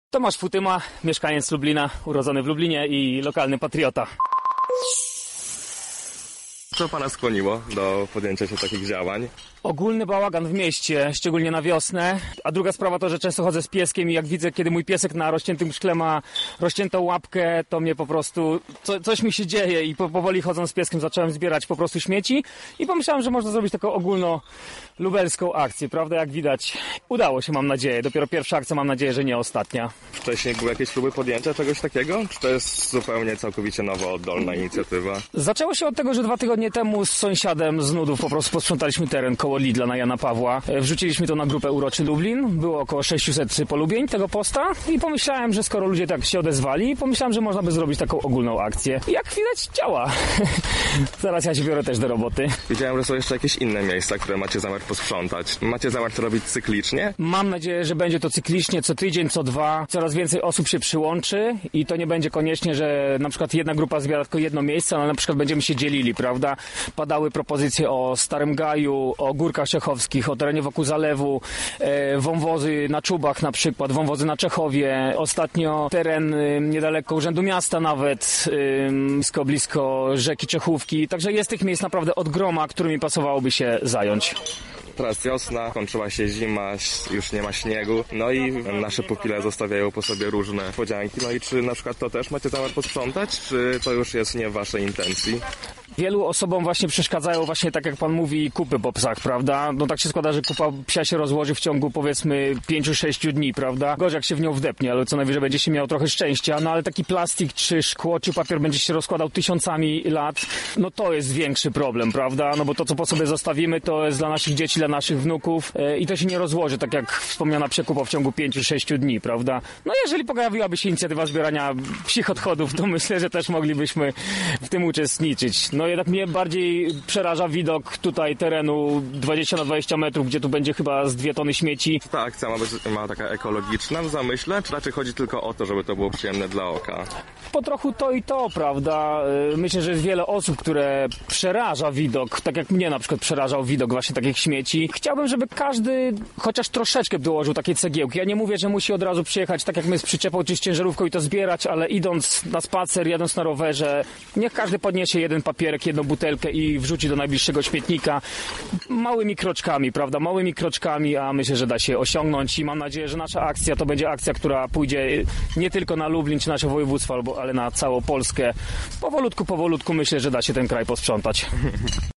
Tomasz Futyma, mieszkaniec Lublina, urodzony w Lublinie i lokalny patriota. Co pana skłoniło do podjęcia się takich działań? Ogólny bałagan w mieście, szczególnie na wiosnę. A druga sprawa to, że często chodzę z pieskiem i jak widzę, kiedy mój piesek na rozciętym szkle ma rozciętą łapkę, to mnie po prostu... coś mi się dzieje i powoli chodząc z pieskiem zacząłem zbierać po prostu śmieci i pomyślałem, że można zrobić taką ogólnolubelską akcję, prawda? Jak widać, udało się, mam nadzieję. Dopiero pierwsza akcja, mam nadzieję, że nie ostatnia. Wcześniej były jakieś próby podjęcia czegoś takiego? Czy to jest zupełnie całkowicie nowa, oddolna inicjatywa? Zaczęło się od tego, że 2 tygodnie temu z sąsiadem z nudów po prostu posprzątaliśmy teren koło Lidla na Jana Pawła. Wrzuciliśmy to na grupę Uroczy Lublin. Było około 600 polubień tego posta i pomyślałem, że skoro ludzie tak się odezwali, pomyślałem, że można by zrobić taką ogólną akcję. I jak widać, działa. Zaraz ja się biorę też do roboty. Widziałem, że są jeszcze jakieś inne miejsca, które macie zamiar posprzątać. Macie zamiar to robić cyklicznie? Mam nadzieję, że będzie to cyklicznie, co tydzień, co 2. Coraz więcej osób się przyłączy i to nie będzie koniecznie, że na przykład jedna grupa zbiera tylko jedno miejsce, ale na przykład będziemy się dzielili, prawda? Padały propozycje o Starym Gaju, o Górkach Czechowskich, o terenie wokół zalewu, wąwozy na Czubach na przykład, wąwozy na Czechowie, ostatnio teren niedaleko Urzędu Miasta nawet, blisko rzeki Czechówki, także jest tych miejsc naprawdę od groma, którymi pasowałoby się zająć. Teraz wiosna, kończyła się zima, już nie ma śniegu, no i nasze pupile zostawiają po sobie różne podzianki. No i czy na przykład to też macie zamiar posprzątać, czy to już jest nie w waszej intencji? Wielu osobom właśnie przeszkadzają właśnie tak jak pan mówi kupy po psach, prawda? No tak się składa, że kupa psia się rozłoży w ciągu powiedzmy 5-6 dni, prawda? Gorzej jak się w nią wdepnie, ale co najwyżej będzie się miał trochę szczęścia, no ale taki plastik czy szkło czy papier będzie się rozkładał tysiącami lat, no to jest większy problem, prawda? No bo to co po sobie zostawimy to jest dla naszych dzieci, dla naszych wnuków i to się nie rozłoży, tak jak wspomniana przekupa w ciągu 5-6 dni, prawda? No jeżeli pojawiłaby się inicjatywa zbierania psich odchodów, to myślę, że też moglibyśmy w tym uczestniczyć. No jednak mnie bardziej przeraża widok tutaj terenu 20 na 20 metrów, gdzie tu będzie chyba z 2 tony śmieci. Czy ta akcja ma być taka ekologiczna w zamyśle, czy raczej chodzi tylko o to, żeby to było przyjemne dla oka? Po trochu to i to, prawda? Myślę, że jest wiele osób, które przeraża widok, tak jak mnie na przykład przerażał widok właśnie takich śmieci. Chciałbym, żeby każdy chociaż troszeczkę dołożył takiej cegiełki. Ja nie mówię, że musi od razu przyjechać tak jak my z przyczepą czy z ciężarówką i to zbierać, ale idąc na spacer, jadąc na rowerze, niech każdy podniesie jeden papierek, jedną butelkę i wrzuci do najbliższego śmietnika. Małymi kroczkami, prawda? Małymi kroczkami, a myślę, że da się osiągnąć i mam nadzieję, że nasza akcja to będzie akcja, która pójdzie nie tylko na Lublin czy nasze województwo, ale na całą Polskę. Powolutku myślę, że da się ten kraj posprzątać.